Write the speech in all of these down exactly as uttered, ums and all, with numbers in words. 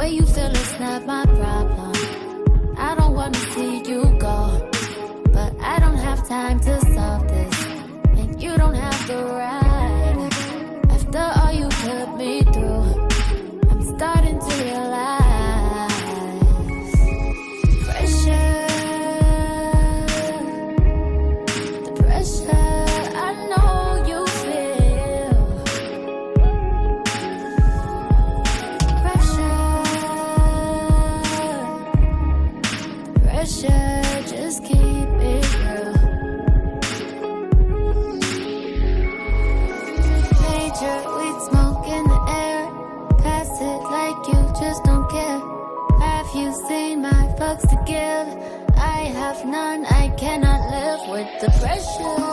way you feel is not my problem. I don't wanna see you go, but I don't have time to solve this, and you don't have the right. After all you put me through, I'm starting to realize pressure, the pressure I know you feel. Pressure, pressure, just keep it real. Major weed smoke in the air, pass it like you just don't care. Have you seen my fucks to give? I have none, I cannot live with the pressure.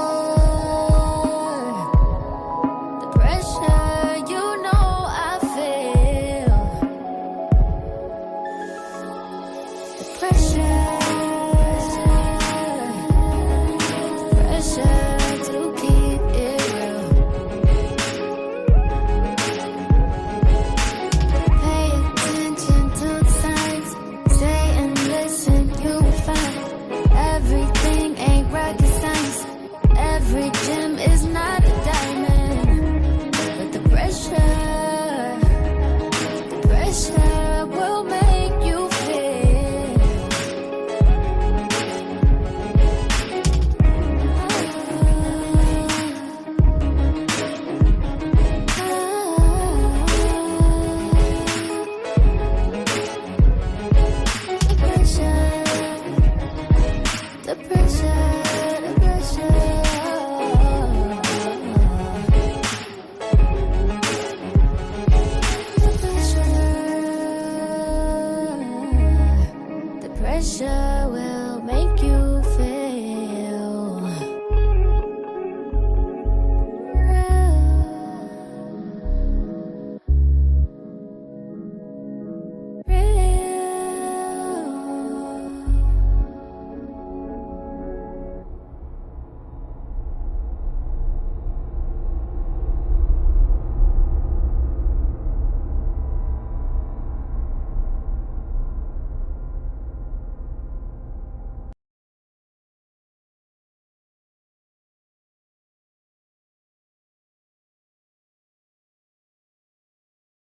The pressure, you know I feel. The pressure, pressure.